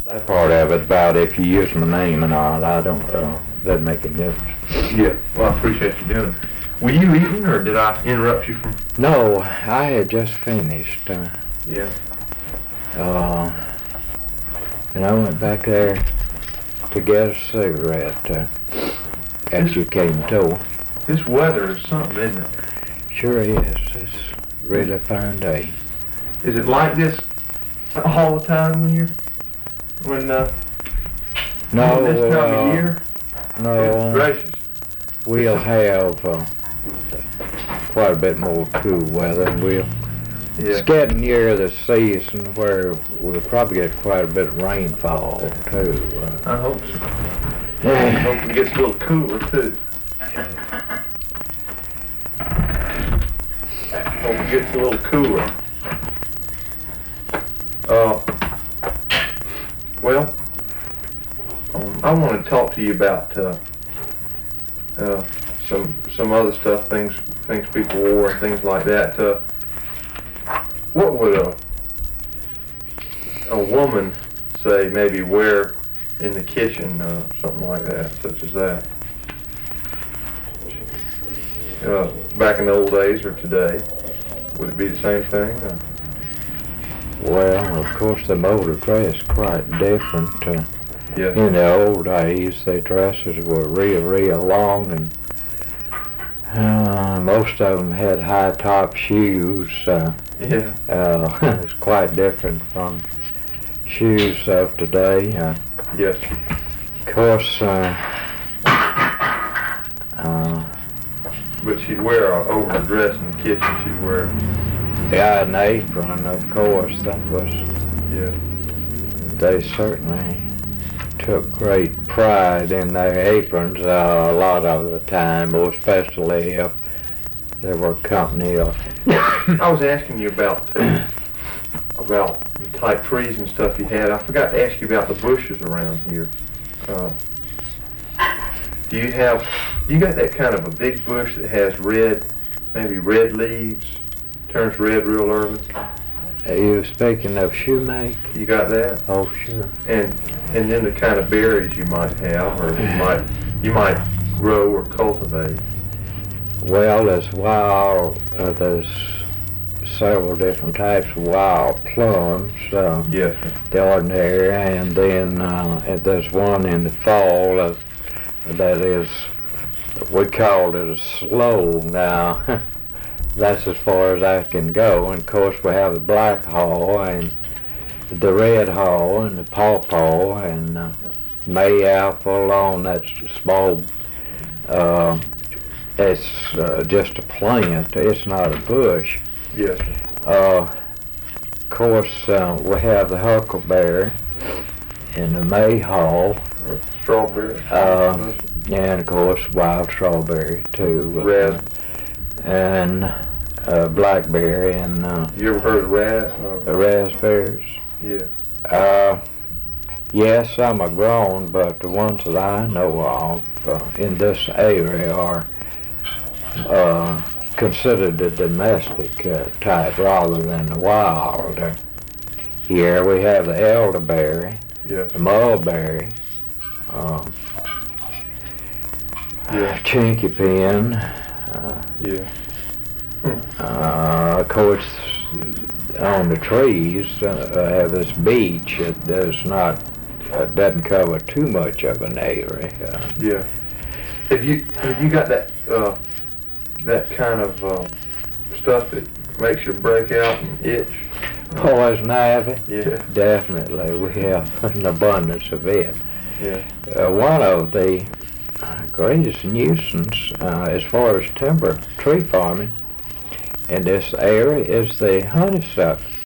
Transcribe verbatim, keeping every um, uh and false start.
That part of it about if you use my name or not, I don't, uh, doesn't make a difference. Yeah, well, I appreciate you doing it. Were you eating, or did I interrupt you from? No, I had just finished, uh, Yeah. uh, and I went back there to get a cigarette, uh, after you came to. This weather is something, isn't it? Sure is. It's a really fine day. Is it like this all the time when you're, when, uh, No, this time uh, of year? Goodness no, gracious. we'll have, uh, quite a bit more cool weather. We'll, Yeah. it's getting near the season where we'll probably get quite a bit of rainfall too. Uh, I hope so. I hope it gets a little cooler too. Hope it gets a little cooler. Uh, well, um, I want to talk to you about uh, uh, some some other stuff, things things people wore, and things like that. Uh, what would a a woman say maybe wear in the kitchen, uh, something like that, such as that? Uh, back in the old days or today, would it be the same thing? Uh, Well, of course, the mode of dress quite different. Uh, yeah. in the old days, their dresses were real, real long, and uh, most of them had high-top shoes. Uh, Yeah. uh, it's quite different from shoes of today. Uh, Yes. of course, uh, uh, But she'd wear a over the dress in the kitchen. She'd wear. yeah, an apron, of course. That was. Yeah. They certainly took great pride in their aprons uh, a lot of the time, especially if there were company. Or I was asking you about uh, about the type trees and stuff you had. I forgot to ask you about the bushes around here. Uh, do you have? You got that kind of a big bush that has red, maybe red leaves, turns red real early? Are you speaking of shoemake? You got that? Oh, sure. And and then the kind of berries you might have, or you might you might grow or cultivate. Well, there's wild, uh, there's several different types of wild plums. Uh, Yes. the ordinary, and then uh, and there's one in the fall uh, that is, we call it a sloe now. That's as far as I can go. And of course we have the black haw and the red haw and the pawpaw and uh, May apple on that small, uh, it's uh, just a plant, it's not a bush. Yes. Uh, of course uh, we have the huckleberry and the mayhaw, Or strawberry. uh, and of course wild strawberry too. Red. And uh, blackberry and uh, You ever heard of rat? Uh, raspberries. yeah. Uh, yes, some are grown, but the ones that I know of uh, in this area are uh, considered the domestic uh, type rather than the wild. Uh, here we have the elderberry, Yes. the mulberry, um, Yeah. chinky pin. Uh, Yeah. Uh, of course, on the trees uh, have this beech. It does not, uh, doesn't cover too much of an area. Uh, Yeah. Have you have you got that uh, that kind of uh, stuff that makes you break out and itch? poison ivy, Yeah. definitely. We have an abundance of it. Yeah. Uh, one of the uh, greatest nuisance uh, as far as timber tree farming in this area is the honeysuckle.